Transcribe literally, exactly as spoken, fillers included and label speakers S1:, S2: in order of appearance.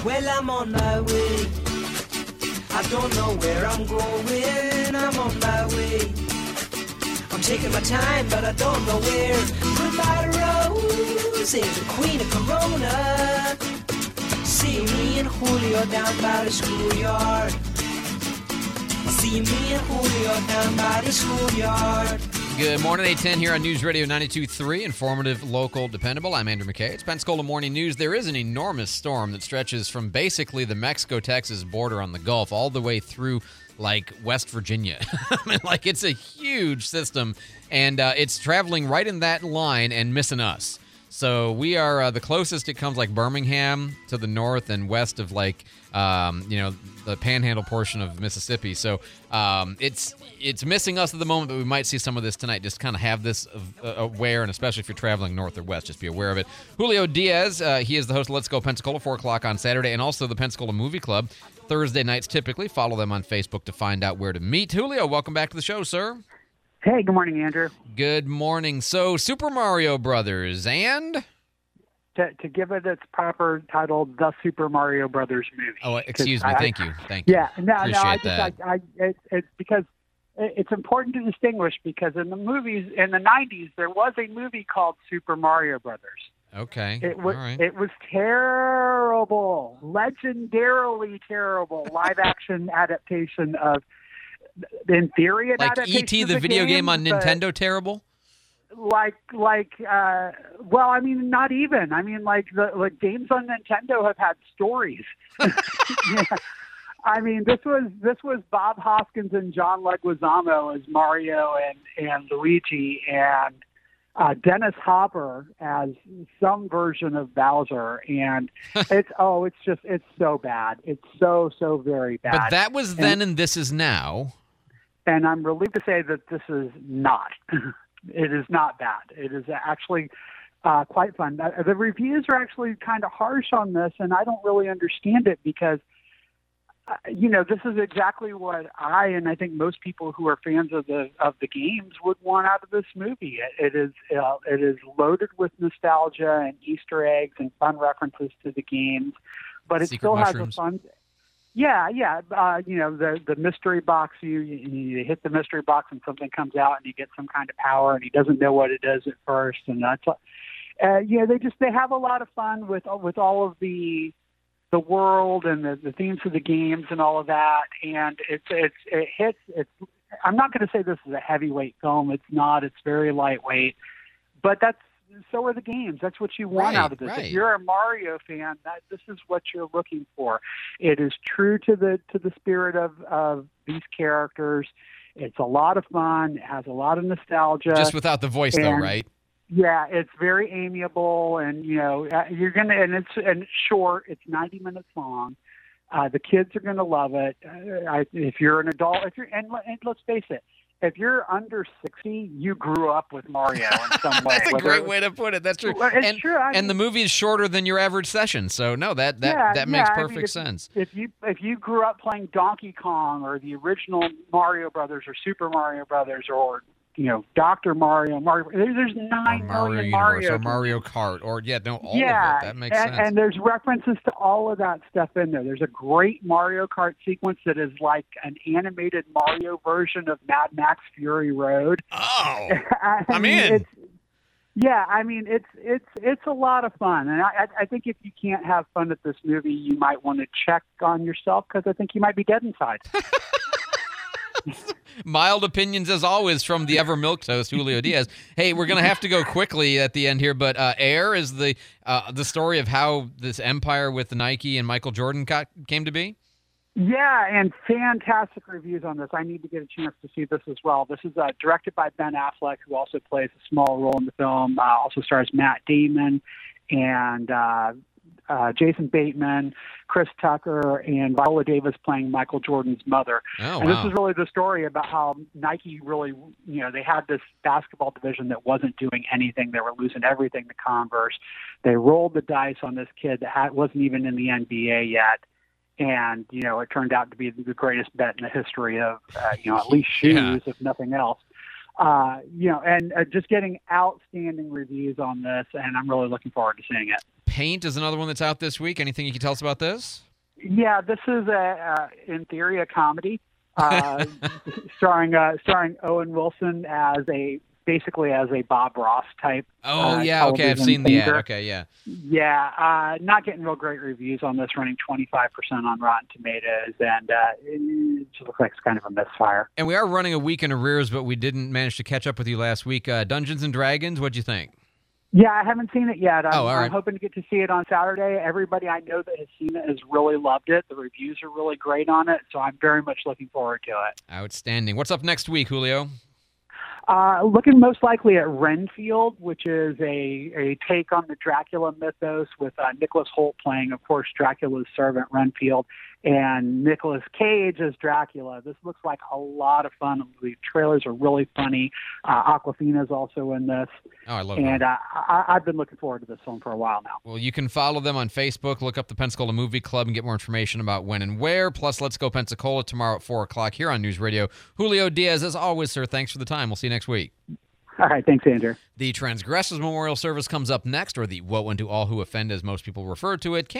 S1: Well, I'm on my way. I don't know where I'm going. I'm on my way. I'm taking my time, but I don't know where. Goodbye to Rose, the queen of Corona. See me and Julio down by the schoolyard. See me and Julio down by the schoolyard.
S2: Good morning, eight ten here on News Radio ninety-two point three, informative, local, dependable. I'm Andrew McKay. It's Pensacola Morning News. There is an enormous storm that stretches from basically the Mexico-Texas border on the Gulf all the way through, like, West Virginia. I mean, like, it's a huge system, and uh, it's traveling right in that line and missing us. So we are uh, the closest it comes, like Birmingham to the north and west of, like, um, you know, the panhandle portion of Mississippi. So um, it's it's missing us at the moment, but we might see some of this tonight. Just kind of have this uh, aware, and especially if you're traveling north or west, just be aware of it. Julio Diaz, uh, he is the host of Let's Go Pensacola, four o'clock on Saturday, and also the Pensacola Movie Club. Thursday nights typically. Follow them on Facebook to find out where to meet. Julio, welcome back to the show, sir.
S3: Hey, good morning, Andrew.
S2: Good morning. So, Super Mario Brothers, and?
S3: To, to give it its proper title, The Super Mario Brothers Movie.
S2: Oh, excuse me.
S3: I,
S2: Thank you. Thank you.
S3: Yeah, no,
S2: Appreciate
S3: no, I just,
S2: that.
S3: I, I, it, it's because it's important to distinguish because in the movies, in the nineties, there was a movie called Super Mario Brothers.
S2: Okay.
S3: It was,
S2: All right.
S3: it was terrible, legendarily terrible live-action adaptation of, in theory, an
S2: like
S3: adaptation
S2: E T,
S3: of
S2: the video game on
S3: but-
S2: Nintendo, terrible?
S3: like like uh well I mean not even I mean like the like games on Nintendo have had stories. Yeah. I mean this was this was Bob Hoskins and John Leguizamo as Mario and and Luigi, and uh Dennis Hopper as some version of Bowser, and it's oh it's just it's so bad. It's so so very bad.
S2: But that was then
S3: and,
S2: and this is now.
S3: and I'm relieved to say that this is not. It is not bad. It is actually uh, quite fun. Uh, the reviews are actually kind of harsh on this, and I don't really understand it because, uh, you know, this is exactly what I and I think most people who are fans of the of the games would want out of this movie. It, it is uh, it is loaded with nostalgia and Easter eggs and fun references to the games, but it
S2: Secret
S3: still
S2: mushrooms.
S3: has a fun. Yeah, yeah. Uh, you know, the the mystery box, you, you you hit the mystery box and something comes out and you get some kind of power and he doesn't know what it is at first. And that's, uh, you know, they just, they have a lot of fun with, with all of the, the world and the, the themes of the games and all of that. And it's, it's, it hits, it's, I'm not going to say this is a heavyweight film. It's not, it's very lightweight, but that's, so are the games. That's what you want
S2: Right,
S3: out of this.
S2: right.
S3: If you're a Mario fan, that this is what you're looking for. It is true to the to the spirit of, of these characters. It's a lot of fun. It has a lot of nostalgia.
S2: Just without the voice, though,
S3: and-
S2: right?
S3: Yeah, it's very amiable, and you know uh, you're gonna and it's and it's short. It's ninety minutes long. Uh, the kids are gonna love it. Uh, I, if you're an adult, if you're and, and let's face it. If you're under sixty, you grew up with Mario in some way.
S2: That's a
S3: whether-
S2: great way to put it. That's true.
S3: Well, it's
S2: and,
S3: true. I
S2: and the
S3: mean-
S2: movie is shorter than your average session, so no, that that,
S3: Yeah,
S2: that
S3: yeah,
S2: makes
S3: I mean,
S2: perfect
S3: if-
S2: sense.
S3: If you if you grew up playing Donkey Kong or the original Mario Brothers or Super Mario Brothers or you know Doctor Mario, Mario, there- there's
S2: Or
S3: nine
S2: Mario
S3: million
S2: Universe,
S3: Mario
S2: or Mario Kart, or yeah, no, all
S3: yeah,
S2: of it. That makes
S3: and,
S2: sense.
S3: and there's references to all of that stuff in there. There's a great Mario Kart sequence that is like an animated Mario version of Mad Max Fury Road.
S2: oh,
S3: I
S2: I'm
S3: mean,
S2: in.
S3: It's, yeah, I mean it's it's it's a lot of fun, and I I think if you can't have fun at this movie, you might want to check on yourself because I think you might be dead inside.
S2: Mild opinions, as always, from the ever milquetoast Julio Diaz. Hey, we're gonna have to go quickly at the end here, but uh, Air is the uh, the story of how this empire with Nike and Michael Jordan got, came to be.
S3: Yeah, and fantastic reviews on this. I need to get a chance to see this as well. This is uh, directed by Ben Affleck, who also plays a small role in the film. Uh, also stars Matt Damon and uh, uh, Jason Bateman, Chris Tucker, and Viola Davis playing Michael Jordan's mother.
S2: Oh,
S3: and
S2: wow.
S3: this is really the story about how Nike really, you know, they had this basketball division that wasn't doing anything. They were losing everything to Converse. They rolled the dice on this kid that had, wasn't even in the N B A yet. And, you know, it turned out to be the greatest bet in the history of, uh, you know, at least shoes,
S2: Yeah.
S3: if nothing else. Uh, you know, and uh, just getting outstanding reviews on this, and I'm really looking forward to seeing it.
S2: Paint is another one that's out this week. Anything you can tell us about this?
S3: Yeah, this is a, uh, in theory, a comedy uh, starring uh, starring Owen Wilson as a basically as a Bob Ross type.
S2: Oh
S3: uh,
S2: yeah, okay, I've seen the ad.
S3: painter.
S2: Okay, yeah.
S3: Yeah, uh, not getting real great reviews on this, running twenty-five percent on Rotten Tomatoes, and uh, it just looks like it's kind of a misfire.
S2: And we are running a week in arrears, but we didn't manage to catch up with you last week. Uh, Dungeons and Dragons, what'd you think?
S3: Yeah, I haven't seen it yet. I'm,
S2: Oh, all right.
S3: I'm hoping to get to see it on Saturday. Everybody I know that has seen it has really loved it. The reviews are really great on it, so I'm very much looking forward to it.
S2: Outstanding. What's up next week, Julio?
S3: Uh, looking most likely at Renfield, which is a, a take on the Dracula mythos with uh, Nicholas Hoult playing, of course, Dracula's servant Renfield, and Nicolas Cage as Dracula. This looks like a lot of fun. The trailers are really funny. Uh, Awkwafina's also in this.
S2: Oh, I love
S3: And
S2: that.
S3: uh, I, I've been looking forward to this film for a while now.
S2: Well, you can follow them on Facebook, look up the Pensacola Movie Club, and get more information about when and where. Plus, Let's Go Pensacola tomorrow at four o'clock here on News Radio. Julio Diaz, as always, sir, thanks for the time. We'll see you next week.
S3: All right, thanks, Andrew.
S2: The Transgressors Memorial Service comes up next, or the What Went to All Who Offend, as most people refer to it.